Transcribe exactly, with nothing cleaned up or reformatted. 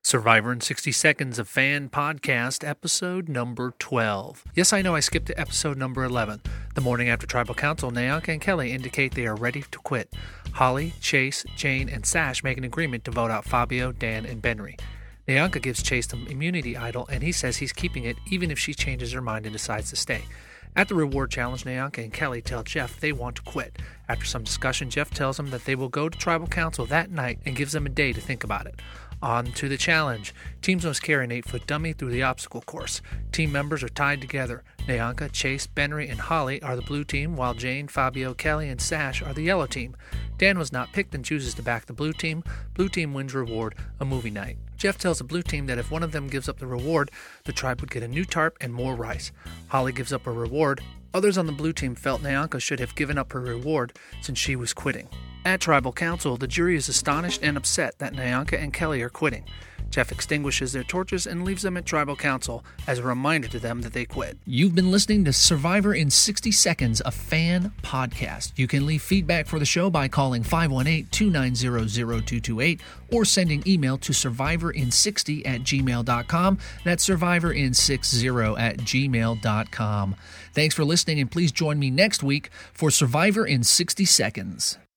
Survivor in sixty Seconds, a fan podcast, episode number twelve. Yes, I know I skipped to episode number eleven. The morning after Tribal Council, Nayanka and Kelly indicate they are ready to quit. Holly, Chase, Jane, and Sash make an agreement to vote out Fabio, Dan, and Benry. Nayanka gives Chase the immunity idol, and he says he's keeping it even if she changes her mind and decides to stay. At the reward challenge, Nayanka and Kelly tell Jeff they want to quit. After some discussion, Jeff tells them that they will go to Tribal Council that night and gives them a day to think about it. On to the challenge. Teams must carry an eight-foot dummy through the obstacle course. Team members are tied together. Nayanka, Chase, Benry, and Holly are the blue team, while Jane, Fabio, Kelly, and Sash are the yellow team. Dan was not picked and chooses to back the blue team. Blue team wins reward, a movie night. Jeff tells the blue team that if one of them gives up the reward, the tribe would get a new tarp and more rice. Holly gives up a reward. Others on the blue team felt Nayanka should have given up her reward since she was quitting. At Tribal Council, the jury is astonished and upset that Nayanka and Kelly are quitting. Jeff extinguishes their torches and leaves them at Tribal Council as a reminder to them that they quit. You've been listening to Survivor in sixty Seconds, a fan podcast. You can leave feedback for the show by calling five one eight, two nine zero, zero two two eight or sending email to survivor in sixty at gmail dot com. That's survivor in sixty at gmail dot com. Thanks for listening, and please join me next week for Survivor in sixty Seconds.